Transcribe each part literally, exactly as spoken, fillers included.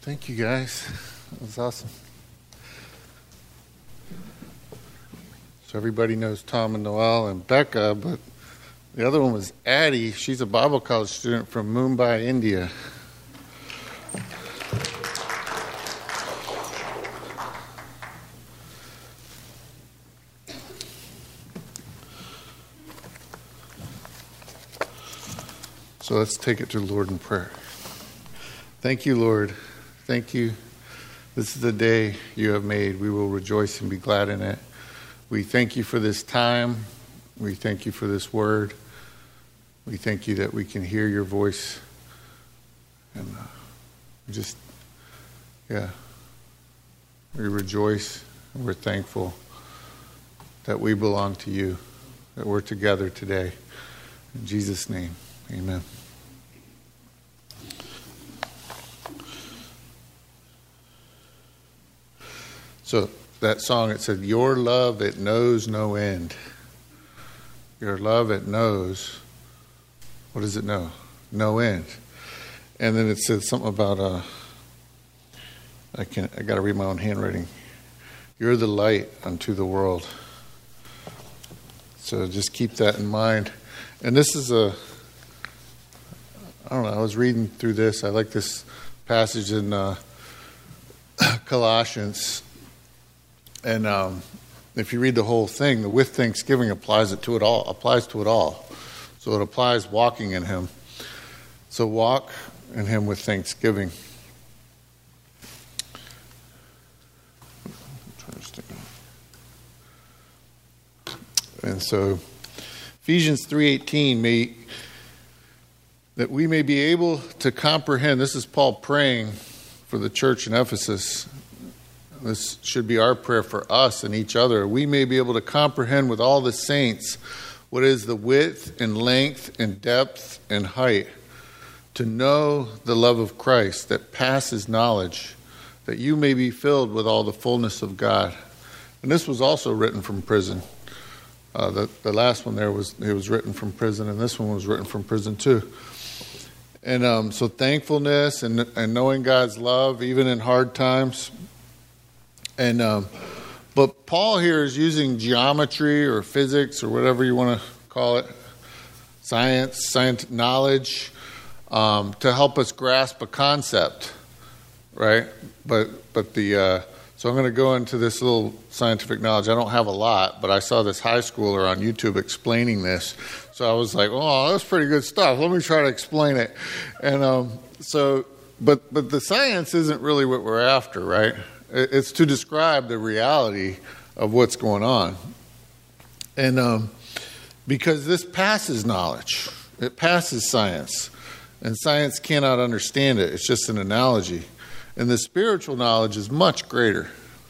Thank you, guys. That was awesome. So everybody knows Tom and Noel and Becca, but the other one was Addie. She's a Bible college student from Mumbai, India. So let's take it to the Lord in prayer. Thank you, Lord. Thank you. This is the day you have made. We will rejoice and be glad in it. We thank you for this time. We thank you for this word. We thank you that we can hear your voice. And uh, we just, yeah, we rejoice and we're thankful that we belong to you, that we're together today. In Jesus' name, amen. So that song, it said, your love, it knows no end. Your love, it knows, what does it know? No end. And then it said something about, uh, I can't, I got to read my own handwriting. You're the light unto the world. So just keep that in mind. And this is a, I don't know, I was reading through this. I like this passage in uh, Colossians. And um, if you read the whole thing, the with thanksgiving applies it to it all. Applies to it all. So it applies walking in Him. So walk in Him with thanksgiving. And so Ephesians three eighteen, may that we may be able to comprehend. This is Paul praying for the church in Ephesus. This should be our prayer for us and each other. We may be able to comprehend with all the saints what is the width and length and depth and height, to know the love of Christ that passes knowledge, that you may be filled with all the fullness of God. And this was also written from prison. Uh, the, the last one there was it was written from prison, and this one was written from prison too. And um, so thankfulness and, and knowing God's love, even in hard times. And um, but Paul here is using geometry or physics or whatever you want to call it, science, science knowledge, um, to help us grasp a concept, right? But but the uh, so I'm going to go into this little scientific knowledge. I don't have a lot, but I saw this high schooler on YouTube explaining this, so I was like, oh, that's pretty good stuff. Let me try to explain it. And um, so, but but the science isn't really what we're after, right? It's to describe the reality of what's going on. And um, because this passes knowledge. It passes science. And science cannot understand it. It's just an analogy. And the spiritual knowledge is much greater.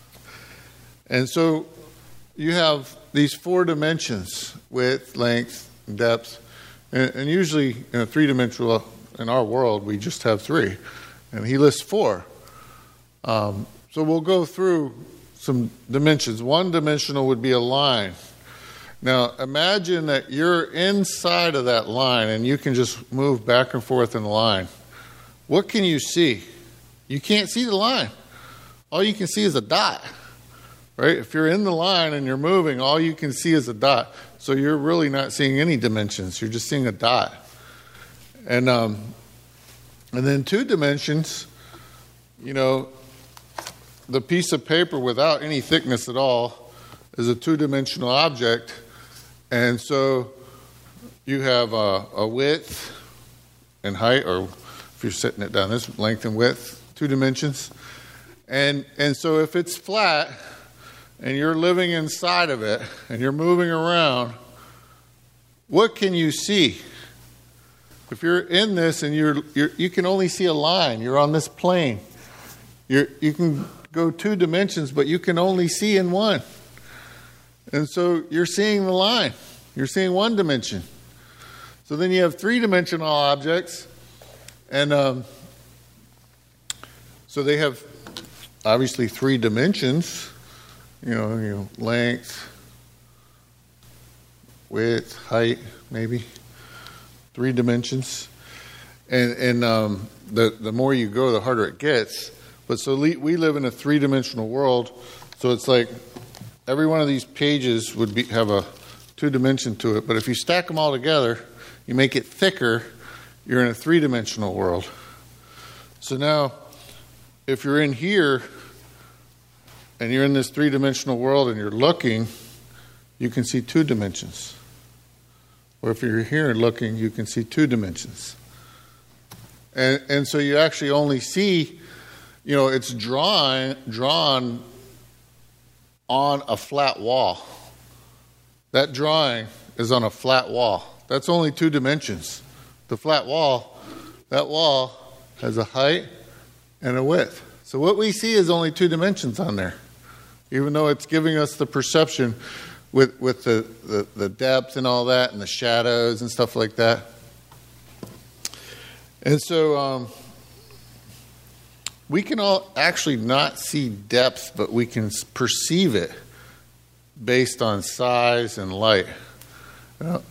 And so you have these four dimensions: width, length, and depth. And, and usually in a three-dimensional, in our world, we just have three. And he lists four. Um So we'll go through some dimensions. One dimensional would be a line. Now imagine that you're inside of that line and you can just move back and forth in the line. What can you see? You can't see the line. All you can see is a dot, right? If you're in the line and you're moving, all you can see is a dot. So you're really not seeing any dimensions. You're just seeing a dot. And um, and then two dimensions, you know, the piece of paper without any thickness at all is a two-dimensional object. And so you have a, a width and height, or if you're setting it down, this length and width, two dimensions. And and so if it's flat and you're living inside of it and you're moving around, what can you see? If you're in this and you're, you're you can only see a line, you're on this plane. You're, you can go two dimensions, but you can only see in one. And so you're seeing the line. You're seeing one dimension. So then you have three-dimensional objects. And um, so they have obviously three dimensions. You know, you know, length, width, height, maybe. Three dimensions. And and um, the, the more you go, the harder it gets. But so we live in a three-dimensional world, so it's like every one of these pages would be, have a two-dimension to it. But if you stack them all together, you make it thicker, you're in a three-dimensional world. So now, if you're in here, and you're in this three-dimensional world and you're looking, you can see two dimensions. Or if you're here and looking, you can see two dimensions. And and so you actually only see, you know, it's drawn drawn on a flat wall. That drawing is on a flat wall. That's only two dimensions. The flat wall, that wall has a height and a width. So what we see is only two dimensions on there, even though it's giving us the perception with, with the, the, the depth and all that and the shadows and stuff like that. And so um, we can all actually not see depth, but we can perceive it based on size and light. You know?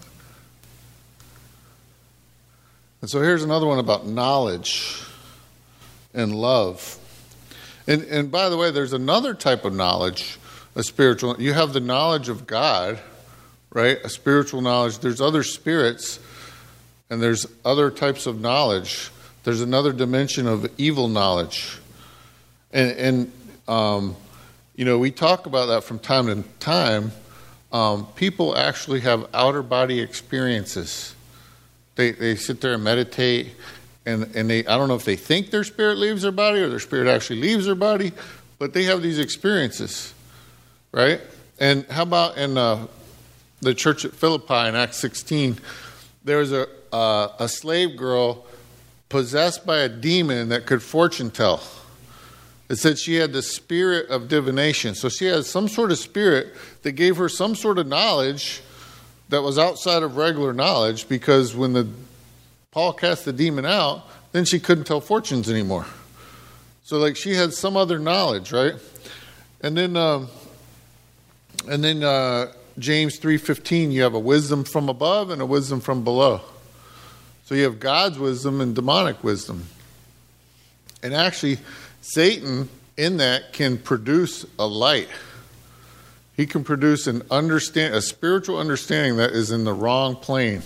And so here's another one about knowledge and love. And, and by the way, there's another type of knowledge, a spiritual. You have the knowledge of God, right? A spiritual knowledge. There's other spirits, and there's other types of knowledge. There's another dimension of evil knowledge. And, and um, you know, we talk about that from time to time. Um, people actually have outer body experiences. They they sit there and meditate, and, and they I don't know if they think their spirit leaves their body or their spirit actually leaves their body, but they have these experiences, right? And how about in uh, the church at Philippi in Acts sixteen, there was a uh, a slave girl possessed by a demon that could fortune tell. It said she had the spirit of divination. So she had some sort of spirit that gave her some sort of knowledge that was outside of regular knowledge, because when the Paul cast the demon out, then she couldn't tell fortunes anymore. So like she had some other knowledge, right? And then um, and then uh, James three fifteen, you have a wisdom from above and a wisdom from below. So you have God's wisdom and demonic wisdom. And actually, Satan in that can produce a light. He can produce an understand, a spiritual understanding that is in the wrong plane.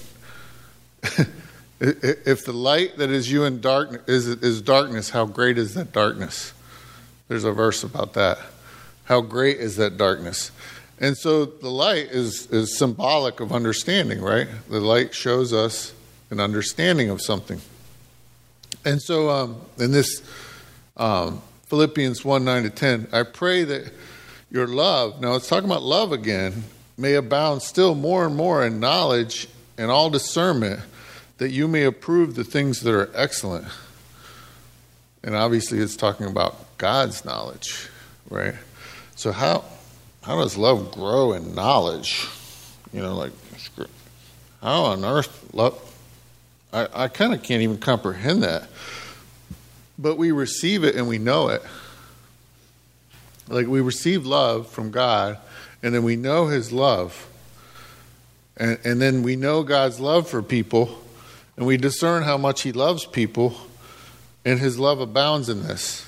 If the light that is you in darkness is, is darkness, how great is that darkness? There's a verse about that. How great is that darkness? And so the light is, is symbolic of understanding, right? The light shows us an understanding of something. And so um, in this um, Philippians one, nine to ten, I pray that your love, now it's talking about love again, may abound still more and more in knowledge and all discernment, that you may approve the things that are excellent. And obviously it's talking about God's knowledge, right? So how how does love grow in knowledge? You know, like, how on earth love? I, I kind of can't even comprehend that. But we receive it and we know it. Like we receive love from God, and then we know His love. And, and then we know God's love for people, and we discern how much He loves people, and His love abounds in this.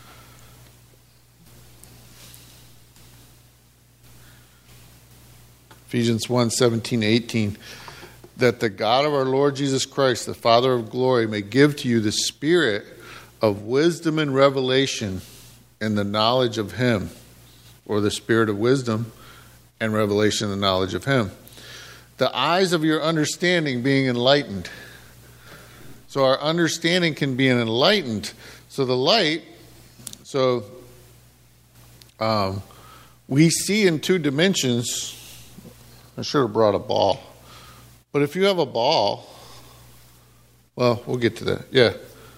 Ephesians one, seventeen, eighteen, that the God of our Lord Jesus Christ, the Father of glory, may give to you the spirit of wisdom and revelation and the knowledge of Him, or the spirit of wisdom and revelation and the knowledge of Him. The eyes of your understanding being enlightened. So our understanding can be enlightened. So the light, so um, we see in two dimensions. I should have brought a ball. But if you have a ball, well, we'll get to that. Yeah.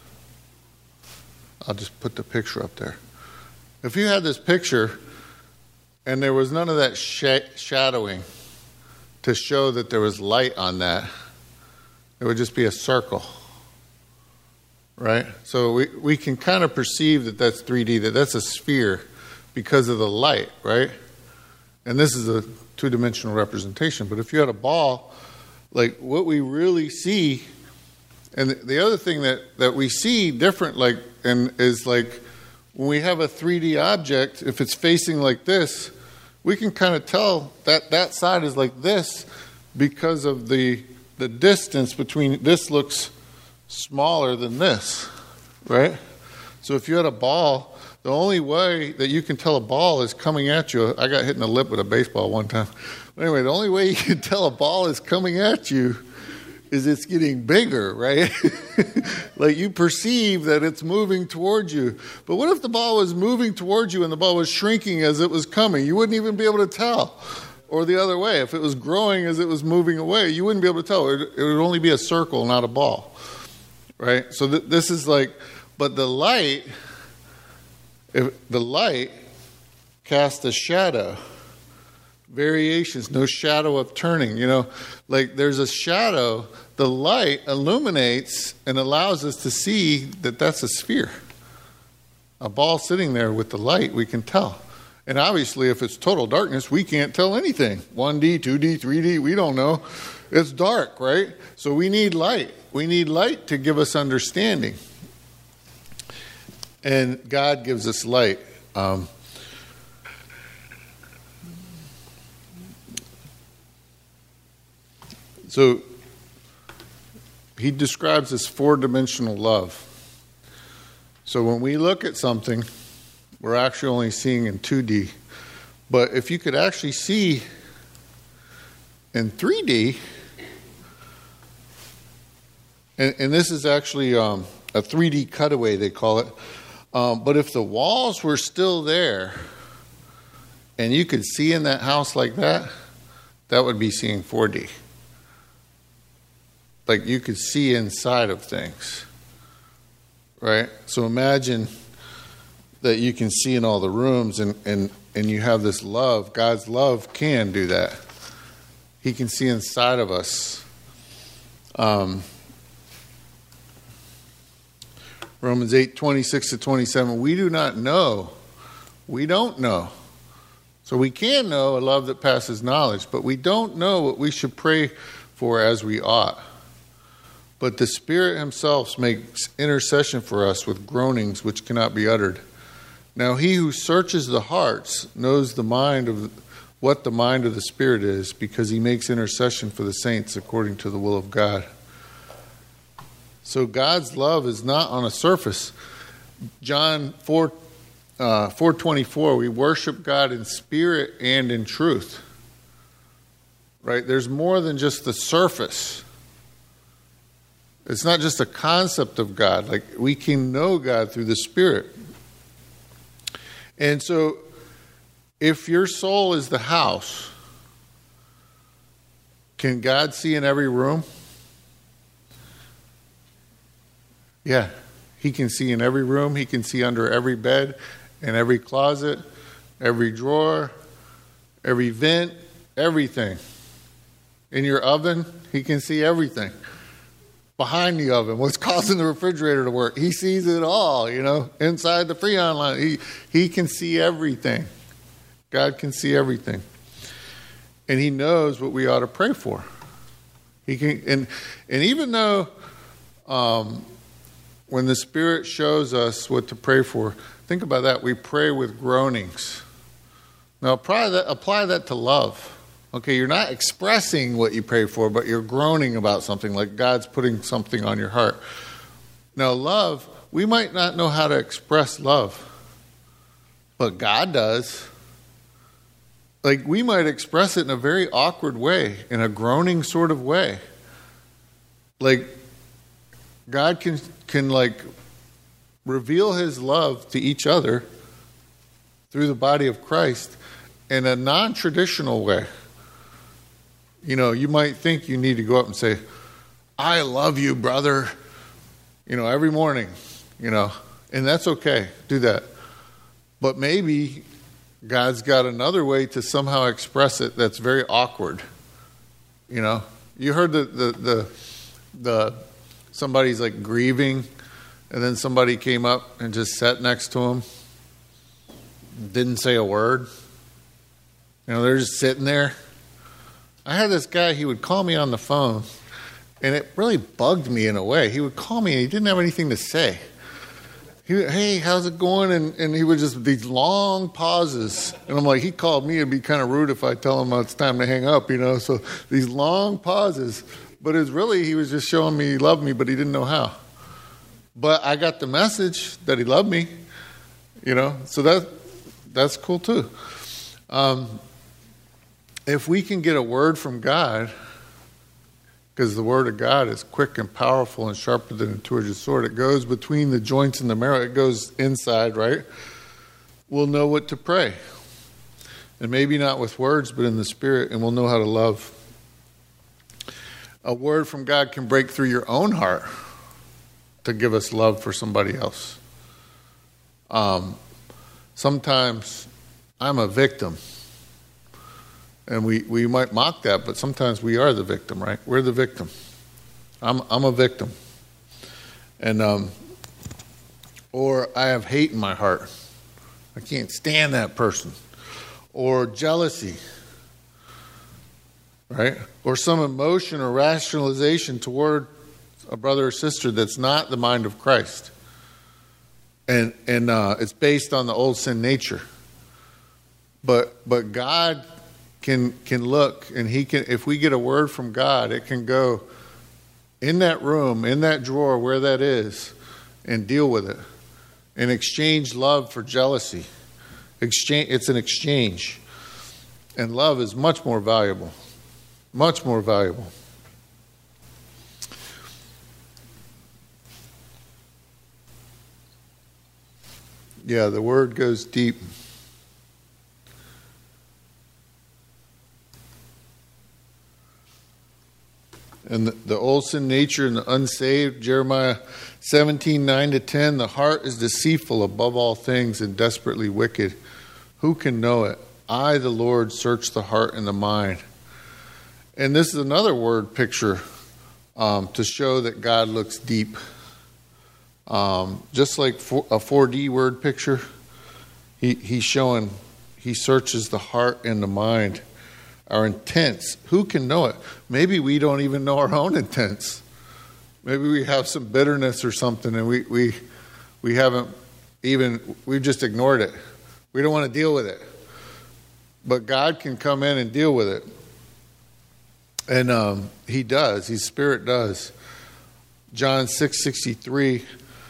I'll just put the picture up there. If you had this picture and there was none of that sh- shadowing to show that there was light on that, it would just be a circle, right? So we, we can kind of perceive that that's three D, that that's a sphere because of the light, right? And this is a two-dimensional representation. But if you had a ball, like what we really see, and the other thing that, that we see different, like, and is like when we have a three D object, if it's facing like this, we can kind of tell that that side is like this because of the the distance between, this looks smaller than this, right? So if you had a ball, the only way that you can tell a ball is coming at you. I got hit in the lip with a baseball one time. But anyway, the only way you can tell a ball is coming at you is it's getting bigger, right? Like you perceive that it's moving towards you. But what if the ball was moving towards you and the ball was shrinking as it was coming? You wouldn't even be able to tell. Or the other way, if it was growing as it was moving away, you wouldn't be able to tell. It, it would only be a circle, not a ball, right? So th- this is like, but the light, if the light casts a shadow. Variations, no shadow of turning, you know, like there's a shadow, the light illuminates and allows us to see that that's a sphere. A ball sitting there with the light, we can tell. And obviously, if it's total darkness, we can't tell anything. one D, two D, three D, we don't know. It's dark, right? So we need light. We need light to give us understanding. And God gives us light. Um, So he describes this four-dimensional love. So when we look at something, we're actually only seeing in two D. But if you could actually see in three D, and, and this is actually um, a three D cutaway, they call it. Um, but if the walls were still there, and you could see in that house like that, that would be seeing four D. Like you could see inside of things, right? So imagine that you can see in all the rooms and, and, and you have this love. God's love can do that. He can see inside of us. Um, Romans eight, twenty-six to twenty-seven, we do not know. We don't know. So we can know a love that passes knowledge, but we don't know what we should pray for as we ought. But the Spirit himself makes intercession for us with groanings which cannot be uttered. Now he who searches the hearts knows the mind of what the mind of the Spirit is, because he makes intercession for the saints according to the will of God. So God's love is not on a surface. John four, uh, four twenty-four, we worship God in spirit and in truth. Right? There's more than just the surface. It's not just a concept of God. Like we can know God through the Spirit. And so if your soul is the house, can God see in every room? Yeah. He can see in every room. He can see under every bed, in every closet, every drawer, every vent, everything. In your oven, he can see everything. Behind the oven, what's causing the refrigerator to work. He sees it all, you know, inside the Freon line. He, he can see everything. God can see everything. And he knows what we ought to pray for. He can, and, and even though um, when the Spirit shows us what to pray for, think about that. We pray with groanings. Now apply that, apply that to love. Okay, you're not expressing what you pray for, but you're groaning about something, like God's putting something on your heart. Now, love, we might not know how to express love, but God does. Like, we might express it in a very awkward way, in a groaning sort of way. Like, God can, can like, reveal his love to each other through the body of Christ in a non-traditional way. You know, you might think you need to go up and say, I love you, brother, you know, every morning, you know, and that's okay. Do that. But maybe God's got another way to somehow express it that's very awkward. You know, you heard the, the, the, the somebody's like grieving, and then somebody came up and just sat next to him, didn't say a word. You know, they're just sitting there. I had this guy, he would call me on the phone, and it really bugged me in a way. He would call me, and he didn't have anything to say. he, hey, how's it going? And, and he would just, these long pauses. And I'm like, he called me. It'd be kind of rude if I tell him it's time to hang up, you know. So these long pauses. But it's really, he was just showing me he loved me, but he didn't know how. But I got the message that he loved me, you know. So that that's cool too. Um, if we can get a word from God, because the word of God is quick and powerful and sharper than a two-edged sword. It goes between the joints and the marrow. It goes inside, right? We'll know what to pray. And maybe not with words, but in the Spirit, and we'll know how to love. A word from God can break through your own heart to give us love for somebody else. Um, sometimes I'm a victim. And we, we might mock that, but sometimes we are the victim, right? We're the victim. I'm I'm a victim. And um, or I have hate in my heart. I can't stand that person. Or jealousy. Right? Or some emotion or rationalization toward a brother or sister that's not the mind of Christ. And and uh, it's based on the old sin nature. But but God can can look, and he can, if we get a word from God, it can go in that room, in that drawer where that is, and deal with it. And exchange love for jealousy. Exchange it's an exchange. And love is much more valuable. Much more valuable. Yeah, the word goes deep. And the, the old sin nature and the unsaved, Jeremiah seventeen, nine to ten, the heart is deceitful above all things and desperately wicked. Who can know it? I, the Lord, search the heart and the mind. And this is another word picture um, to show that God looks deep. Um, just like for, a four D word picture, he, he's showing, he searches the heart and the mind. Our intents. Who can know it? Maybe we don't even know our own intents. Maybe we have some bitterness or something, and we we we haven't even, we've just ignored it. We don't want to deal with it. But God can come in and deal with it. And um, he does. His Spirit does. John six sixty-three.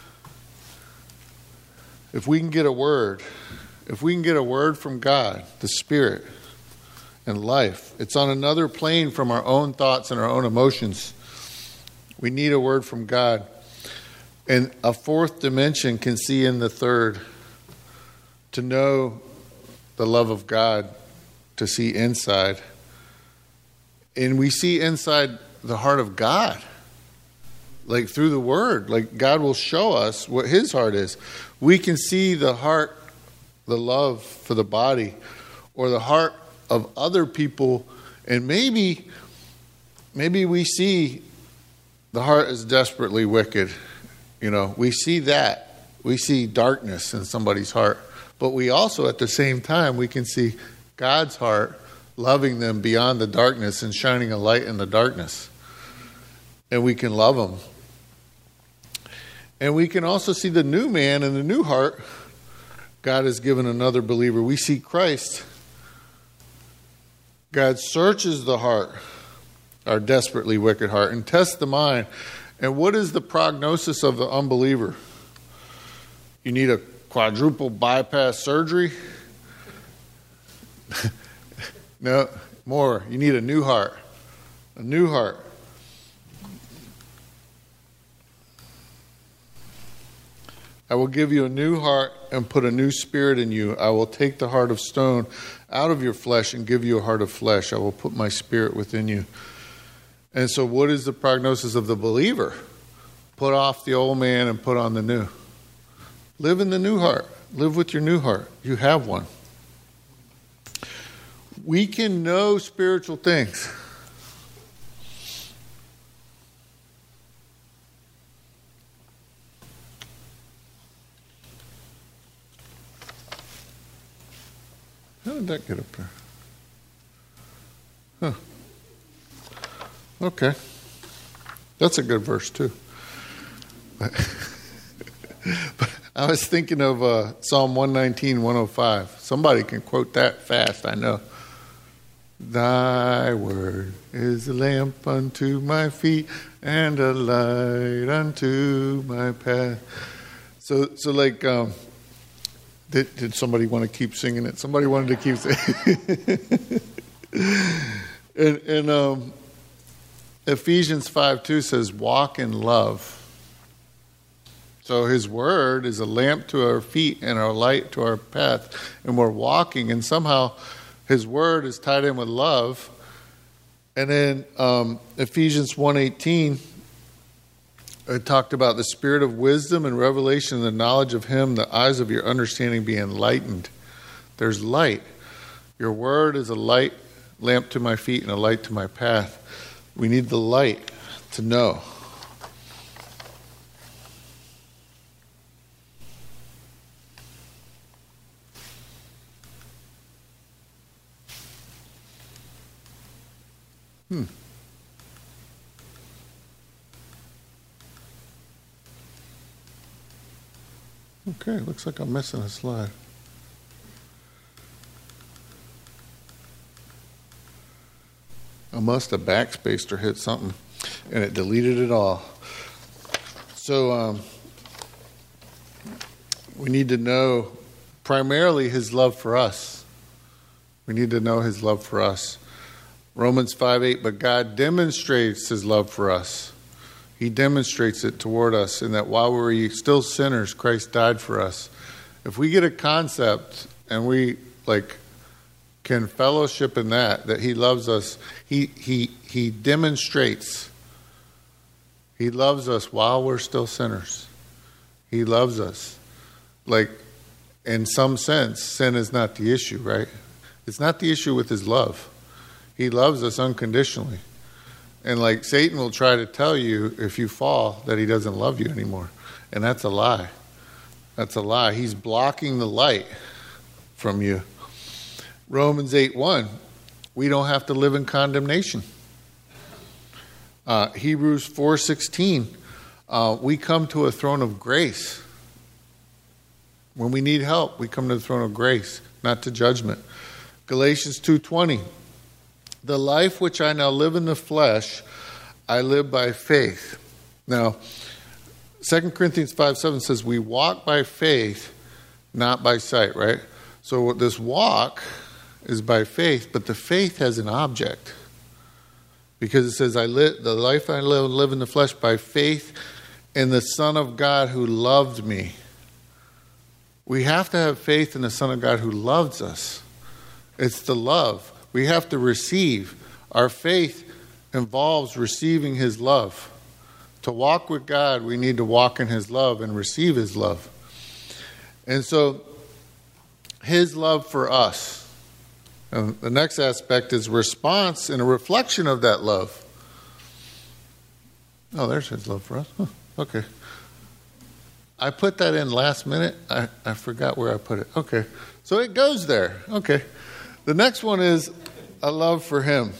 If we can get a word, if we can get a word from God, the Spirit, and life. It's on another plane from our own thoughts and our own emotions. We need a word from God. And a fourth dimension can see in the third. To know the love of God, to see inside. And we see inside the heart of God. Like through the word. Like God will show us what his heart is. We can see the heart, the love for the body, or the heart of other people, and maybe maybe we see the heart is desperately wicked. You know, we see that. We see darkness in somebody's heart. But we also, at the same time, we can see God's heart loving them beyond the darkness and shining a light in the darkness. And we can love them. And we can also see the new man and the new heart God has given another believer. We see Christ. God searches the heart, our desperately wicked heart, and tests the mind. And what is the prognosis of the unbeliever? You need a quadruple bypass surgery? No, more. You need a new heart. A new heart. I will give you a new heart and put a new spirit in you. I will take the heart of stone out of your flesh and give you a heart of flesh. I will put my spirit within you. And so what is the prognosis of the believer? Put off the old man and put on the new. Live in the new heart. Live with your new heart. You have one. We can know spiritual things. How did that get up there? Huh. Okay. That's a good verse, too. But, but I was thinking of uh, Psalm one nineteen, one oh five. Somebody can quote that fast, I know. Thy word is a lamp unto my feet and a light unto my path. So, so like, um, did, did somebody want to keep singing it? Somebody wanted to keep singing And, and um, Ephesians five two says, walk in love. So his word is a lamp to our feet and a light to our path. And we're walking, and somehow his word is tied in with love. And then um, Ephesians one eighteen, it talked about the spirit of wisdom and revelation and the knowledge of him, the eyes of your understanding be enlightened. There's light. Your word is a light, lamp to my feet and a light to my path. We need the light to know. Hmm. Okay, looks like I'm missing a slide. I must have backspaced or hit something, and it deleted it all. So um, we need to know primarily his love for us. We need to know his love for us. Romans five eight, but God demonstrates his love for us. He demonstrates it toward us in that while we were still sinners, Christ died for us. If we get a concept and we like can fellowship in that, that he loves us, he he he demonstrates. He loves us while we're still sinners. He loves us. Like, in some sense, sin is not the issue, right? It's not the issue with his love. He loves us unconditionally. And like Satan will try to tell you if you fall that he doesn't love you anymore. And that's a lie. That's a lie. He's blocking the light from you. Romans eight one, we don't have to live in condemnation. Uh, Hebrews four sixteen, uh, we come to a throne of grace. When we need help, we come to the throne of grace, not to judgment. Galatians two twenty, the life which I now live in the flesh, I live by faith. Now, Second Corinthians five seven says we walk by faith, not by sight, right? So this walk is by faith, but the faith has an object. Because it says, I live the life I live, live in the flesh by faith in the Son of God who loved me. We have to have faith in the Son of God who loves us. It's the love. We have to receive. Our faith involves receiving his love. To walk with God, we need to walk in his love and receive his love. And so, his love for us. And the next aspect is response and a reflection of that love. Oh, there's his love for us. Huh, okay. I put that in last minute. I, I forgot where I put it. Okay. So it goes there. Okay. The next one is a love for him.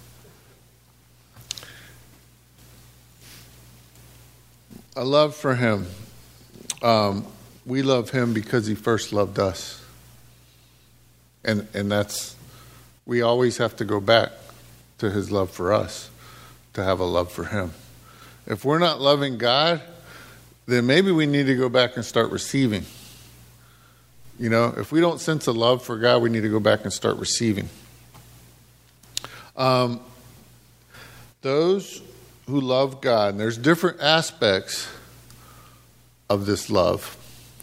A love for him. Um, we love him because he first loved us. And and that's, we always have to go back to his love for us to have a love for him. If we're not loving God, then maybe we need to go back and start receiving. You know, if we don't sense a love for God, we need to go back and start receiving. Um, those who love God, and there's different aspects of this love.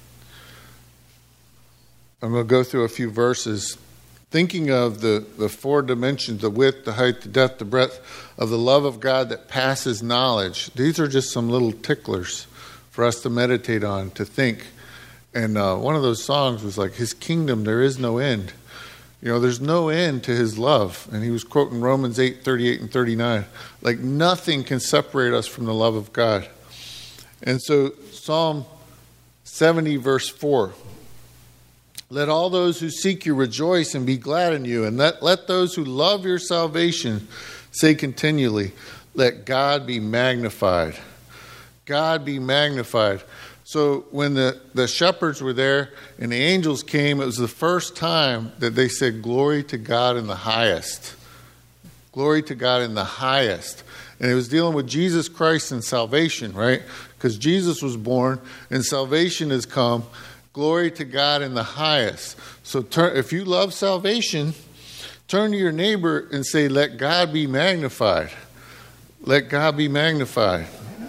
I'm going to go through a few verses. Thinking of the, the four dimensions, the width, the height, the depth, the breadth of the love of God that passes knowledge. These are just some little ticklers for us to meditate on, to think. And uh, one of those songs was like, his kingdom, there is no end. You know, there's no end to his love. And he was quoting Romans eight, thirty-eight and thirty-nine. Like nothing can separate us from the love of God. And so Psalm seventy verse four. Let all those who seek you rejoice and be glad in you. And let, let those who love your salvation say continually, let God be magnified. God be magnified. So when the, the shepherds were there and the angels came, it was the first time that they said, glory to God in the highest. Glory to God in the highest. And it was dealing with Jesus Christ and salvation, right? Because Jesus was born and salvation has come. Glory to God in the highest. So turn, if you love salvation, turn to your neighbor and say, let God be magnified. Let God be magnified.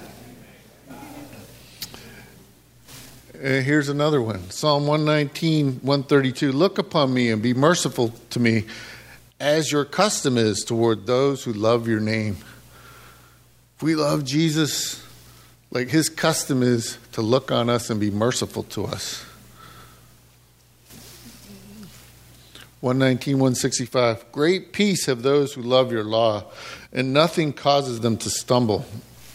And here's another one. Psalm one nineteen, one thirty-two. Look upon me and be merciful to me, as your custom is toward those who love your name. If we love Jesus, like his custom is to look on us and be merciful to us. one nineteen, one sixty-five. Great peace have those who love your law, and nothing causes them to stumble.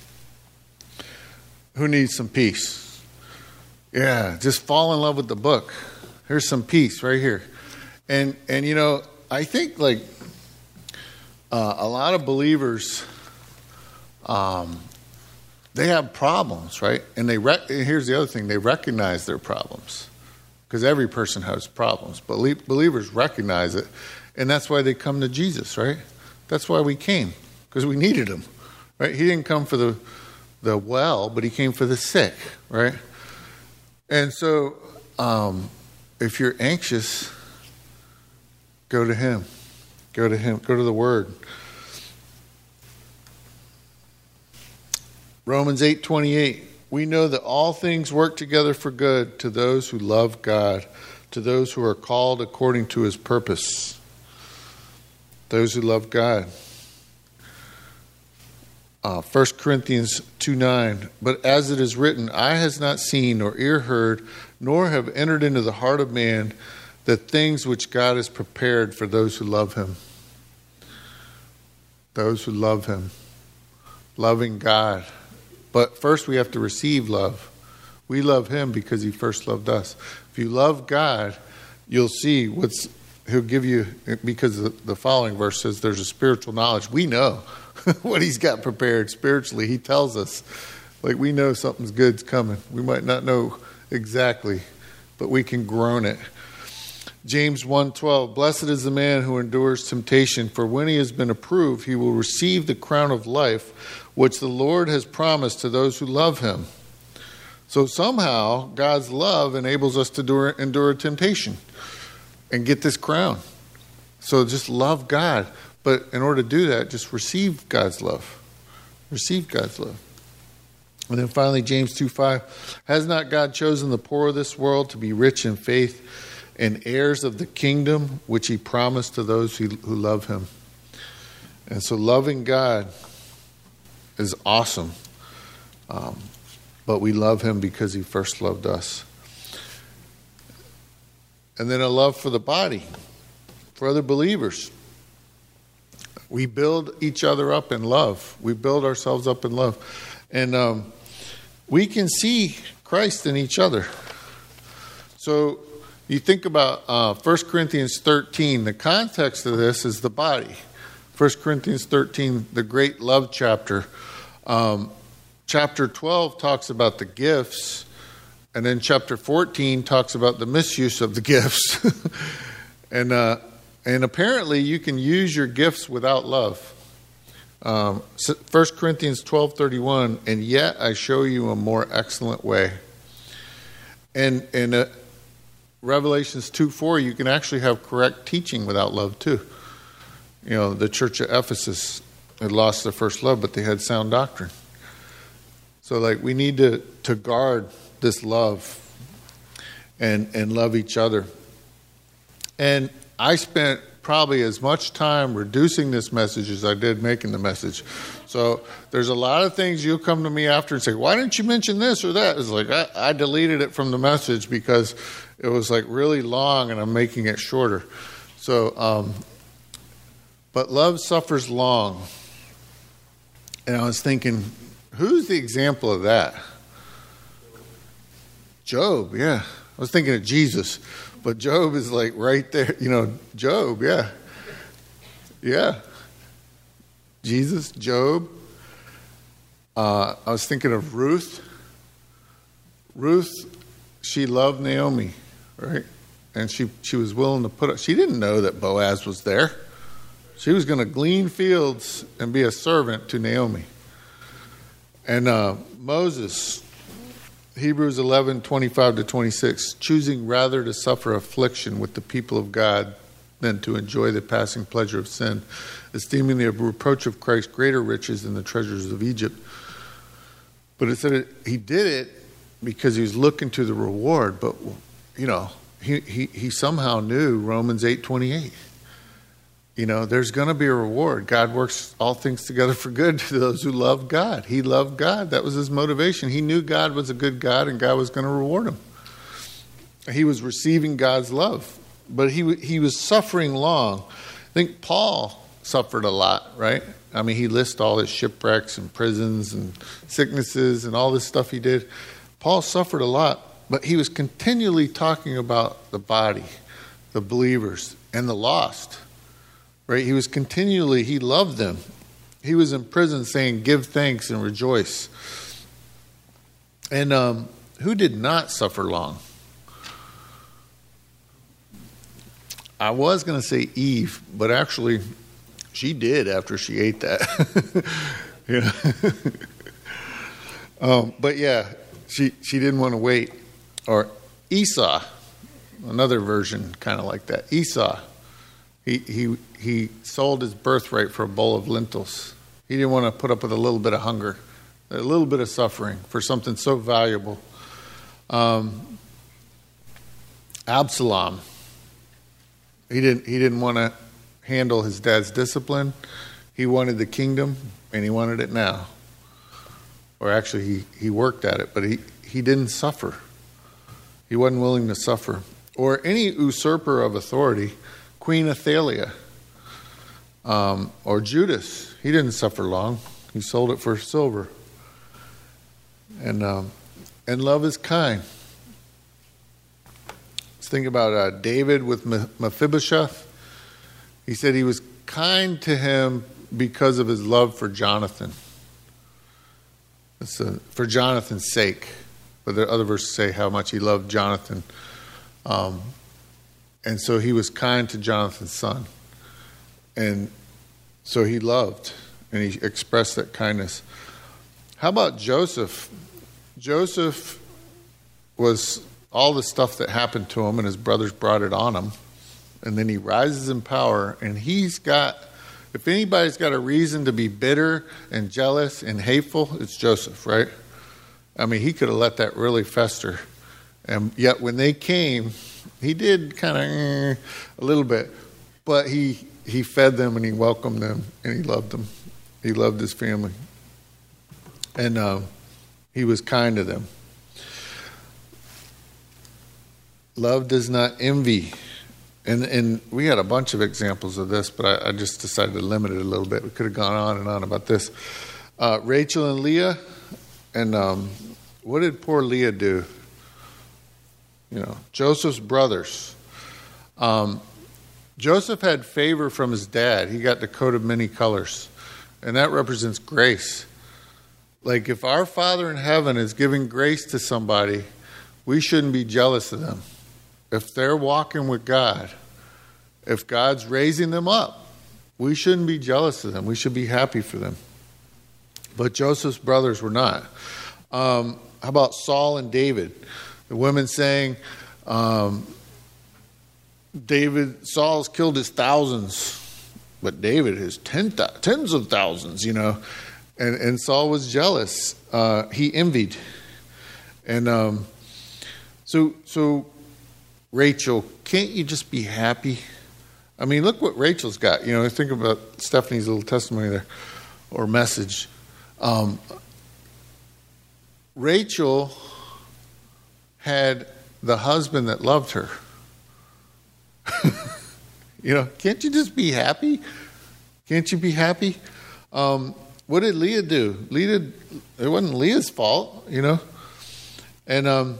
Who needs some peace? Yeah, just fall in love with the book. Here's some peace right here. And, and you know, I think like uh, a lot of believers, um, they have problems, right? And they rec- and here's the other thing, they recognize their problems. Because every person has problems. But believers recognize it. And that's why they come to Jesus, right? That's why we came. Because we needed him, right? He didn't come for the, the well, but he came for the sick, right? And so um, if you're anxious, go to him. Go to him. Go to the Word. Romans eight twenty-eight. We know that all things work together for good to those who love God, to those who are called according to his purpose. Those who love God. Uh, First Corinthians two nine. But as it is written, eye has not seen, nor ear heard, nor have entered into the heart of man the things which God has prepared for those who love him. Those who love him. Loving God. But first we have to receive love. We love him because he first loved us. If you love God, you'll see what's, he'll give you, because the, the following verse says there's a spiritual knowledge. We know what he's got prepared spiritually. He tells us, like we know something's good's coming. We might not know exactly, but we can groan it. James one twelve, blessed is the man who endures temptation, for when he has been approved, he will receive the crown of life, which the Lord has promised to those who love him. So somehow, God's love enables us to endure, endure temptation and get this crown. So just love God. But in order to do that, just receive God's love. Receive God's love. And then finally, James two five, has not God chosen the poor of this world to be rich in faith and heirs of the kingdom which he promised to those who, who love him? And so loving God is awesome. Um, but we love him because he first loved us. And then a love for the body, for other believers. We build each other up in love. We build ourselves up in love. And um, we can see Christ in each other. So you think about uh, First Corinthians thirteen. The context of this is the body. First Corinthians thirteen, the great love chapter. Um, chapter twelve talks about the gifts. And then chapter fourteen talks about the misuse of the gifts. and uh, and apparently you can use your gifts without love. Um, First Corinthians twelve thirty-one, and yet I show you a more excellent way. And and uh, Revelations two four, you can actually have correct teaching without love too. You know, the church of Ephesus had lost their first love, but they had sound doctrine. So like we need to, to guard this love and and love each other. And I spent probably as much time reducing this message as I did making the message. So there's a lot of things you'll come to me after and say, why didn't you mention this or that? It's like I, I deleted it from the message because it was like really long and I'm making it shorter. So, um, but love suffers long. And I was thinking, who's the example of that? Job, yeah. I was thinking of Jesus. But Job is like right there. You know, Job, yeah. Yeah. Jesus, Job. Uh, I was thinking of Ruth. Ruth, she loved Naomi, right? And she, she was willing to put up. She didn't know that Boaz was there. She was going to glean fields and be a servant to Naomi. And uh, Moses, Hebrews eleven, twenty-five to twenty-six, choosing rather to suffer affliction with the people of God than to enjoy the passing pleasure of sin, esteeming the reproach of Christ greater riches than the treasures of Egypt. But it said it, he did it because he was looking to the reward. But, you know, he, he, he somehow knew Romans eight twenty-eight. You know, there's going to be a reward. God works all things together for good to those who love God. He loved God. That was his motivation. He knew God was a good God and God was going to reward him. He was receiving God's love. But he he was suffering long. I think Paul suffered a lot, right? I mean, he lists all his shipwrecks and prisons and sicknesses and all this stuff he did. Paul suffered a lot, but he was continually talking about the body, the believers, and the lost. Right? He was continually, he loved them. He was in prison saying, give thanks and rejoice. And um, who did not suffer long? I was going to say Eve, but actually she did after she ate that. Yeah. um, but yeah, she, she didn't want to wait. Or Esau, another version kind of like that. Esau. He he he sold his birthright for a bowl of lentils. He didn't want to put up with a little bit of hunger, a little bit of suffering for something so valuable. Um, Absalom. He didn't he didn't want to handle his dad's discipline. He wanted the kingdom, and he wanted it now. Or actually, he, he worked at it, but he, he didn't suffer. He wasn't willing to suffer. Or any usurper of authority. Queen Athaliah, um, or Judas. He didn't suffer long. He sold it for silver. And um, and love is kind. Let's think about uh, David with Mephibosheth. He said he was kind to him because of his love for Jonathan. It's a, for Jonathan's sake. But the other verses say how much he loved Jonathan. Um, And so he was kind to Jonathan's son. And so he loved, and he expressed that kindness. How about Joseph? Joseph was all the stuff that happened to him, and his brothers brought it on him. And then he rises in power, and he's got, if anybody's got a reason to be bitter and jealous and hateful, it's Joseph, right? I mean, he could have let that really fester. And yet when they came, he did kind of eh, a little bit, but he he fed them and he welcomed them and he loved them. He loved his family. And uh, he was kind to them. Love does not envy. And and we had a bunch of examples of this, but I, I just decided to limit it a little bit. We could have gone on and on about this. Uh, Rachel and Leah. And um, what did poor Leah do? You know, Joseph's brothers. Um, Joseph had favor from his dad. He got the coat of many colors. And that represents grace. Like if our Father in heaven is giving grace to somebody, we shouldn't be jealous of them. If they're walking with God, if God's raising them up, we shouldn't be jealous of them. We should be happy for them. But Joseph's brothers were not. Um, how about Saul and David? The women saying, um, David, Saul's killed his thousands, but David has ten th- tens of thousands, you know. And, and Saul was jealous. Uh, he envied. And um, so, so Rachel, can't you just be happy? I mean, look what Rachel's got. You know, think about Stephanie's little testimony there, or message. Um, Rachel had the husband that loved her. You know, can't you just be happy? Can't you be happy? Um, what did Leah do? Leah, it wasn't Leah's fault, you know. And um,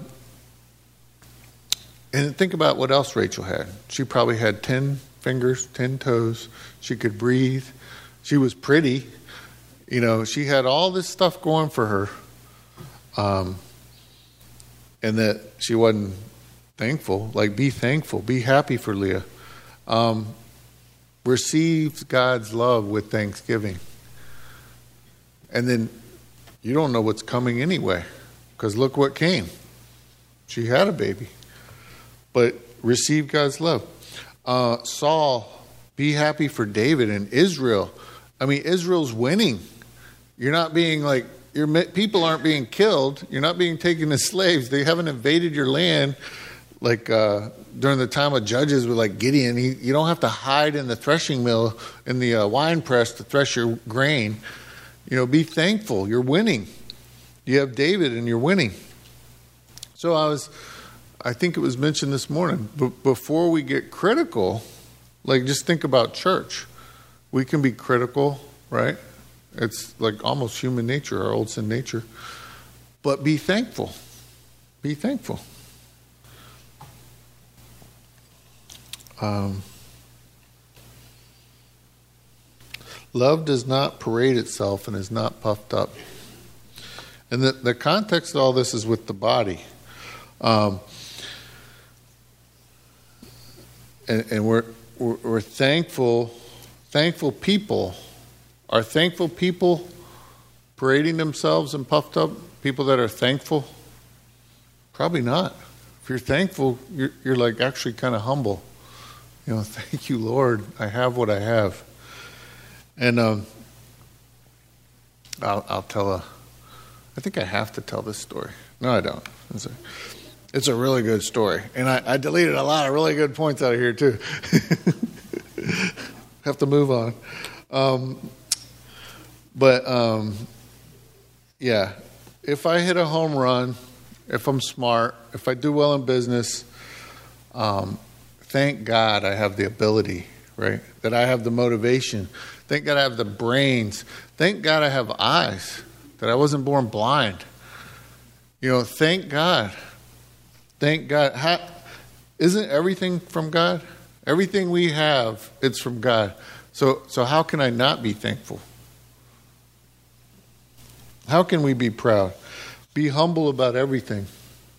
and think about what else Rachel had. She probably had ten fingers, ten toes. She could breathe. She was pretty. You know, she had all this stuff going for her. Um, and that she wasn't thankful. Like, be thankful, be happy for Leah. Um, receive God's love with thanksgiving. And then you don't know what's coming anyway, because look what came. She had a baby. But receive God's love. Uh, Saul, be happy for David and Israel. I mean, Israel's winning. You're not being like, your people aren't being killed. You're not being taken as slaves. They haven't invaded your land like uh, during the time of Judges with like Gideon. He, you don't have to hide in the threshing mill, in the uh, wine press to thresh your grain. You know, be thankful. You're winning. You have David and you're winning. So I was, I think it was mentioned this morning, but before we get critical, like just think about church. We can be critical, right? It's like almost human nature, our old sin nature. But be thankful. Be thankful. Um, love does not parade itself and is not puffed up. And the, the context of all this is with the body. Um, and, and we're, we're we're thankful, thankful people. Are thankful people parading themselves and puffed up? People that are thankful? Probably not. If you're thankful, you're, you're like actually kind of humble. You know, thank you, Lord. I have what I have. And um, I'll, I'll tell a. I think I have to tell this story. No, I don't. It's a, it's a really good story, and I, I deleted a lot of really good points out of here too. Have to move on. Um, But, um, yeah, if I hit a home run, if I'm smart, if I do well in business, um, thank God I have the ability, right? That I have the motivation. Thank God I have the brains. Thank God I have eyes, that I wasn't born blind. You know, thank God. Thank God. How, isn't everything from God? Everything we have, it's from God. So, so how can I not be thankful? How can we be proud? Be humble about everything.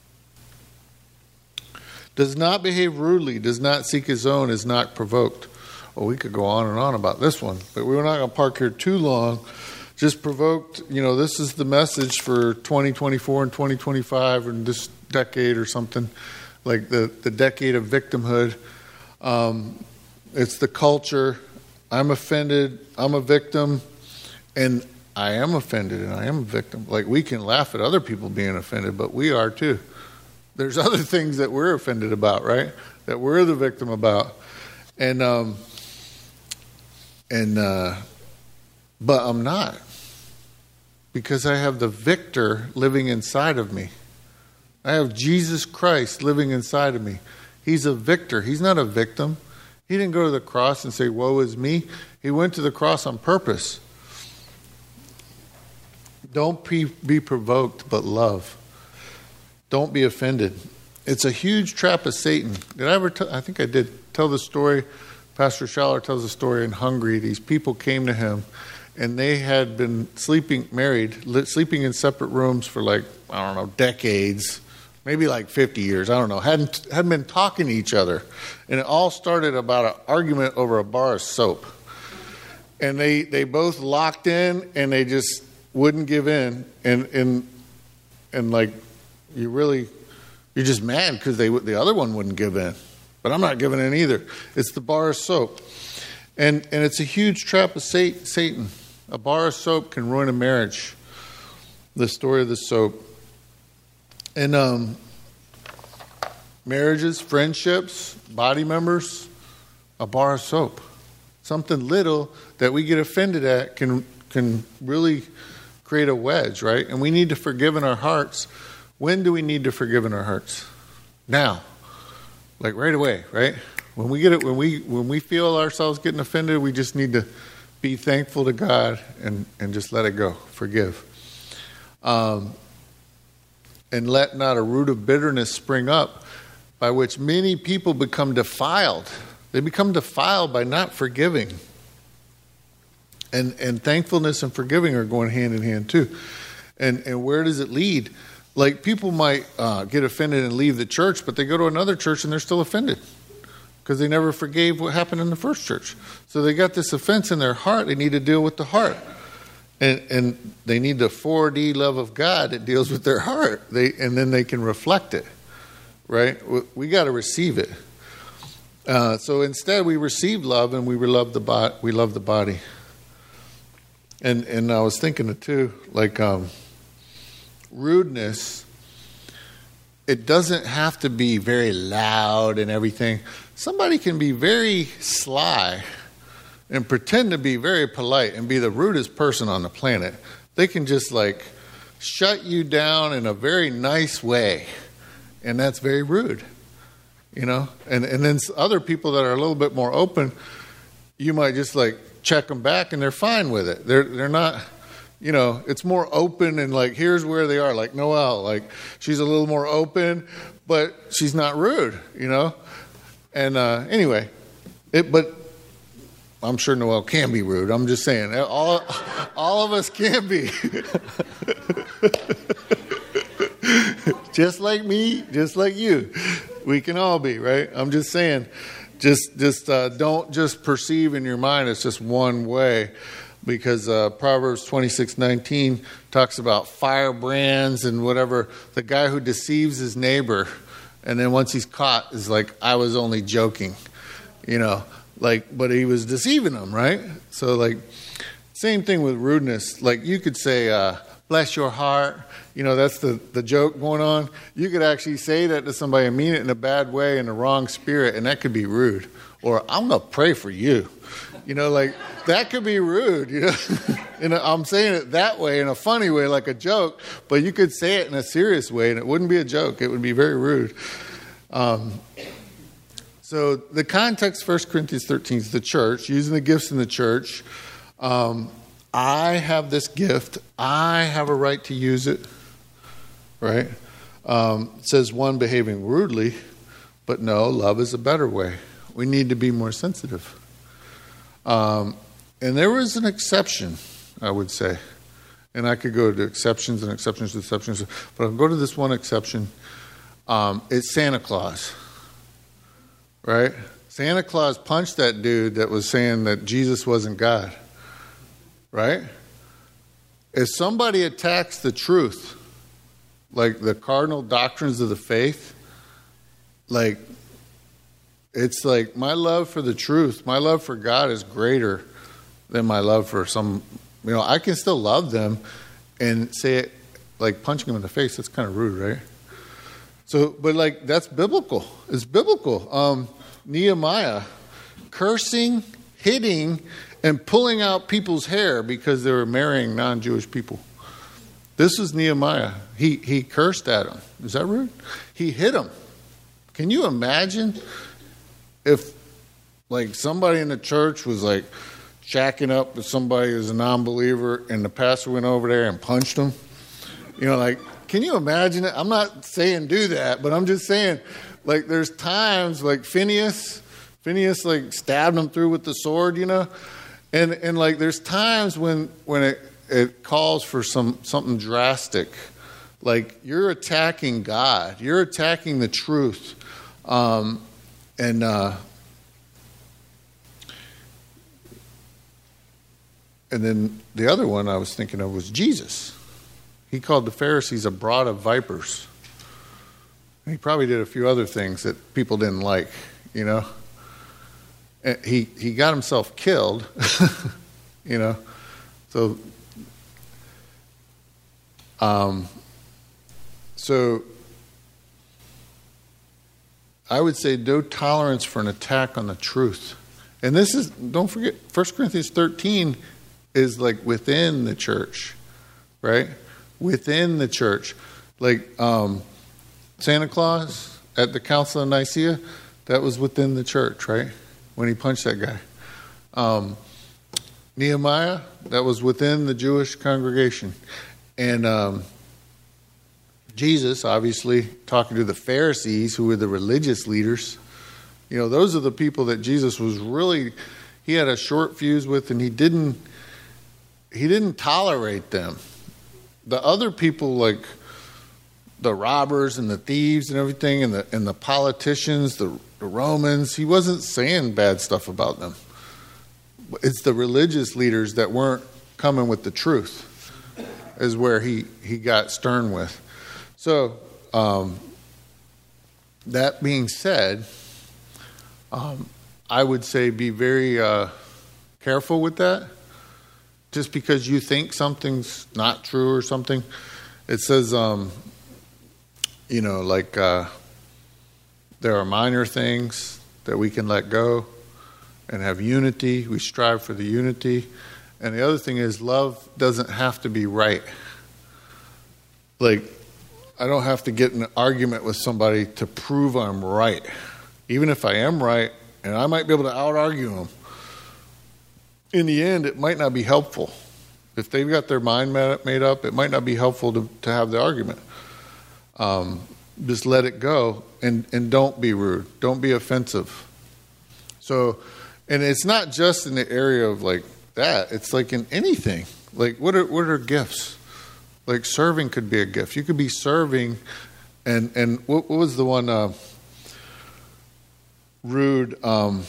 Does not behave rudely, does not seek his own, is not provoked. Well, we could go on and on about this one, but we're not going to park here too long. Just provoked, you know, this is the message for twenty twenty-four and twenty twenty-five and this decade or something, like the, the decade of victimhood. Um, it's the culture. I'm offended. I'm a victim. And I am offended and I am a victim. Like, we can laugh at other people being offended, but we are too. There's other things that we're offended about, right? That we're the victim about. And, um, and, uh, but I'm not. Because I have the victor living inside of me. I have Jesus Christ living inside of me. He's a victor. He's not a victim. He didn't go to the cross and say, woe is me. He went to the cross on purpose. Don't be, be provoked, but love. Don't be offended. It's a huge trap of Satan. Did I ever tell, I think I did tell the story. Pastor Schaller tells the story in Hungary. These people came to him, and they had been sleeping, married, sleeping in separate rooms for like, I don't know, decades, maybe like fifty years. I don't know. Hadn't, hadn't been talking to each other. And it all started about an argument over a bar of soap. And they, they both locked in, and they just wouldn't give in, and and and like you really, you're just mad because they the other one wouldn't give in, but I'm not giving in either. It's the bar of soap, and and it's a huge trap of Satan. A bar of soap can ruin a marriage. The story of the soap, and um, marriages, friendships, body members, a bar of soap. Something little that we get offended at can can really create a wedge, right? And we need to forgive in our hearts. When do we need to forgive in our hearts? Now. Like right away, right? When we get it, when we when we feel ourselves getting offended, we just need to be thankful to God and, and just let it go. Forgive. Um, and let not a root of bitterness spring up, by which many people become defiled. They become defiled by not forgiving. And and thankfulness and forgiving are going hand in hand too. And and where does it lead? like people might uh, get offended and leave the church, but they go to another church and they're still offended because they never forgave what happened in the first church. So they got this offense in their heart. They need to deal with the heart. And and they need the four D love of God that deals with their heart. They and then they can reflect it, right? We, we got to receive it. Uh, so instead, we receive love and we love the body. We love the body. And and I was thinking it too, like um, rudeness. It doesn't have to be very loud and everything. Somebody can be very sly and pretend to be very polite and be the rudest person on the planet. They can just like shut you down in a very nice way. And that's very rude, you know? And and then other people that are a little bit more open, you might just like check them back and they're fine with it. They're they're not, you know, it's more open and like, here's where they are. Like Noelle, like she's a little more open, but she's not rude, you know? And uh, anyway, it, but I'm sure Noelle can be rude. I'm just saying, all, all of us can be. Just like me, just like you. We can all be, right? I'm just saying, just just uh, don't just perceive in your mind it's just one way. Because uh, Proverbs twenty-six nineteen talks about firebrands and whatever. The guy who deceives his neighbor, and then once he's caught, is like, I was only joking, you know. Like, but he was deceiving them, right? So, like, same thing with rudeness. Like, you could say, uh, bless your heart. You know, that's the, the joke going on. You could actually say that to somebody and mean it in a bad way, in the wrong spirit, and that could be rude. Or, I'm going to pray for you. You know, like, that could be rude, you know. And I'm saying it that way, in a funny way, like a joke. But you could say it in a serious way, and it wouldn't be a joke. It would be very rude. Um So the context, First Corinthians thirteen, is the church, using the gifts in the church. Um, I have this gift. I have a right to use it, right? Um, it says one behaving rudely, but no, love is a better way. We need to be more sensitive. Um, and there was an exception, I would say. And I could go to exceptions and exceptions to exceptions, but I'll go to this one exception. Um, it's Santa Claus. Right? Santa Claus punched that dude that was saying that Jesus wasn't God. Right? If somebody attacks the truth, like the cardinal doctrines of the faith, like, it's like my love for the truth, my love for God is greater than my love for some, you know, I can still love them and say it, like punching them in the face, that's kind of rude, right? So, but like, that's biblical. It's biblical. Um, Nehemiah cursing, hitting, and pulling out people's hair because they were marrying non-Jewish people. This was Nehemiah. He he cursed at them. Is that rude? He hit them. Can you imagine if like somebody in the church was like shacking up with somebody who's a non-believer and the pastor went over there and punched them? You know, like, can you imagine it? I'm not saying do that, but I'm just saying, like, there's times like Phineas, Phineas like stabbed him through with the sword, you know, and and like there's times when when it, it calls for some something drastic, like you're attacking God, you're attacking the truth, um, and uh, and then the other one I was thinking of was Jesus. He called the Pharisees a brood of vipers. He probably did a few other things that people didn't like, you know. And he he got himself killed, you know. So, um, so I would say no tolerance for an attack on the truth. And this is, don't forget, First Corinthians thirteen is like within the church, right? Within the church. Like, um, Santa Claus at the Council of Nicaea, that was within the church, right? When he punched that guy. Um, Nehemiah, that was within the Jewish congregation. And um, Jesus, obviously, talking to the Pharisees, who were the religious leaders. You know, those are the people that Jesus was really, he had a short fuse with, and he didn't, he didn't tolerate them. The other people, like, the robbers and the thieves and everything, and the and the politicians, the, the Romans. He wasn't saying bad stuff about them. It's the religious leaders that weren't coming with the truth is where he, he got stern with. So, um, that being said, um, I would say be very uh, careful with that. Just because you think something's not true or something. It says, um, you know, like uh, there are minor things that we can let go and have unity. We strive for the unity. And the other thing is love doesn't have to be right. Like, I don't have to get in an argument with somebody to prove I'm right. Even if I am right, and I might be able to out-argue them, in the end, it might not be helpful. If they've got their mind made up, it might not be helpful to, to have the argument. Um, just let it go, and, and don't be rude. Don't be offensive. So, and it's not just in the area of like that. It's like in anything. Like, what are what are gifts? Like serving could be a gift. You could be serving, and and what, what was the one uh, rude? Um,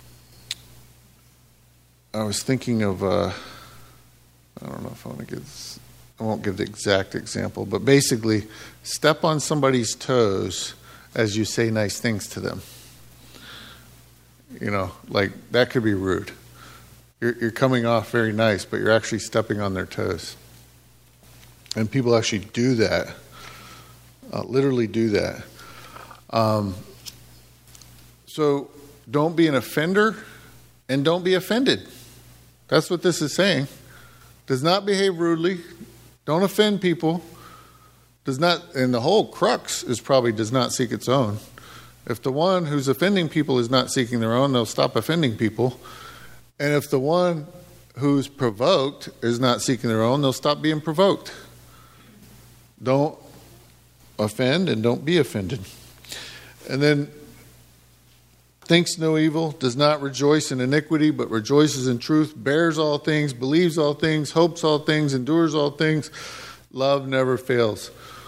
I was thinking of. Uh, I don't know if I want to give. This, I won't give the exact example, but basically, step on somebody's toes as you say nice things to them. You know, like that could be rude. You're, you're coming off very nice, but you're actually stepping on their toes. And people actually do that, uh, literally do that. Um, so don't be an offender and don't be offended. That's what this is saying. Does not behave rudely. Don't offend people. Does not, and the whole crux is probably does not seek its own. If the one who's offending people is not seeking their own, they'll stop offending people. And if the one who's provoked is not seeking their own, they'll stop being provoked. Don't offend and don't be offended. And then, thinks no evil, does not rejoice in iniquity, but rejoices in truth, bears all things, believes all things, hopes all things, endures all things. Love never fails.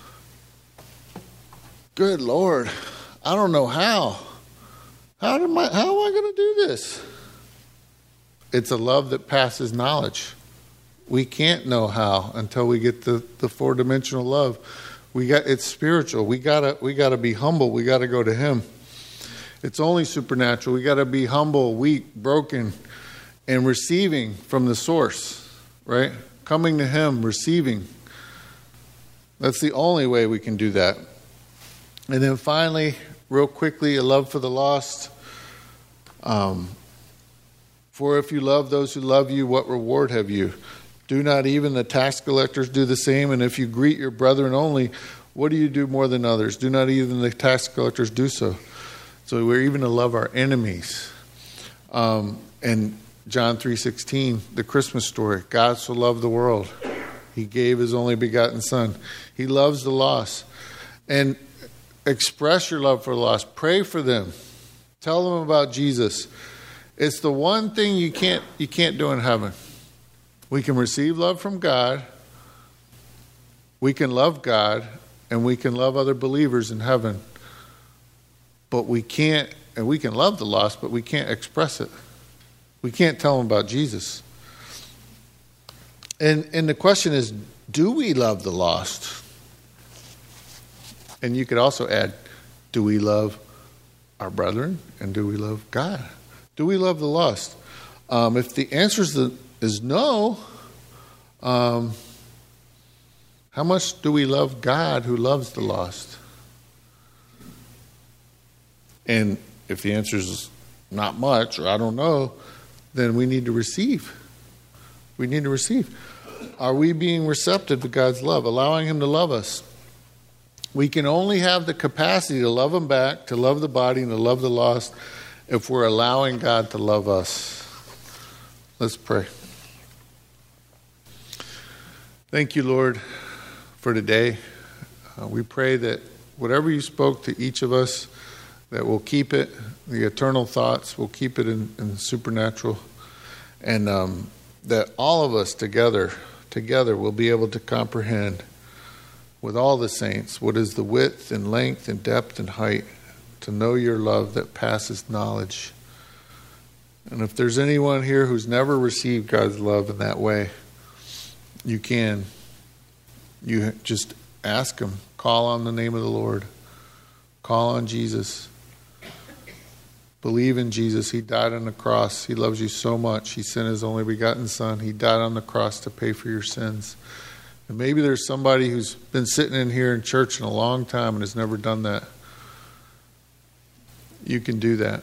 Good Lord, I don't know how. How am I, how am I going to do this? It's a love that passes knowledge. We can't know how until we get the, the four-dimensional love. We got it's spiritual. We gotta we gotta be humble. We gotta go to Him. It's only supernatural. We gotta be humble, weak, broken, and receiving from the source, right? Coming to Him, receiving. That's the only way we can do that. And then finally, real quickly, a love for the lost. Um, for if you love those who love you, what reward have you? Do not even the tax collectors do the same? And if you greet your brethren only, what do you do more than others? Do not even the tax collectors do so? So we're even to love our enemies. Um, and John three sixteen, the Christmas story. God so loved the world. He gave His only begotten Son. He loves the lost. And express your love for the lost. Pray for them. Tell them about Jesus. It's the one thing you can't you can't do in heaven. We can receive love from God. We can love God, and we can love other believers in heaven. But we can't, and we can love the lost, but we can't express it. We can't tell them about Jesus. And and the question is, do we love the lost? And you could also add, do we love our brethren? And do we love God? Do we love the lost? Um, if the answer is, the, is no, um, how much do we love God who loves the lost? And if the answer is not much, or I don't know, then we need to receive. We need to receive. Are we being receptive to God's love, allowing Him to love us? We can only have the capacity to love Him back, to love the body, and to love the lost if we're allowing God to love us. Let's pray. Thank you, Lord, for today. Uh, we pray that whatever you spoke to each of us, that we'll keep it, the eternal thoughts, we'll keep it in, in supernatural, and um, that all of us together, together will be able to comprehend with all the saints what is the width and length and depth and height, to know your love that passes knowledge. And if there's anyone here who's never received God's love in that way, you can. You just ask him. Call on the name of the Lord. Call on Jesus. Believe in Jesus. He died on the cross. He loves you so much. He sent his only begotten Son. He died on the cross to pay for your sins. And maybe there's somebody who's been sitting in here in church in a long time and has never done that. You can do that.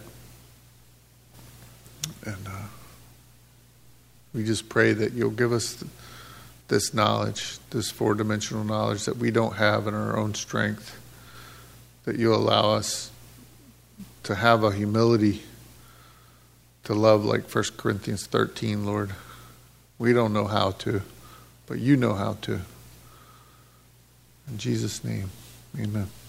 And uh, we just pray that you'll give us this knowledge, this four-dimensional knowledge that we don't have in our own strength, that you'll allow us to have a humility to love like First Corinthians thirteen, Lord. We don't know how to, but you know how to. In Jesus' name, amen.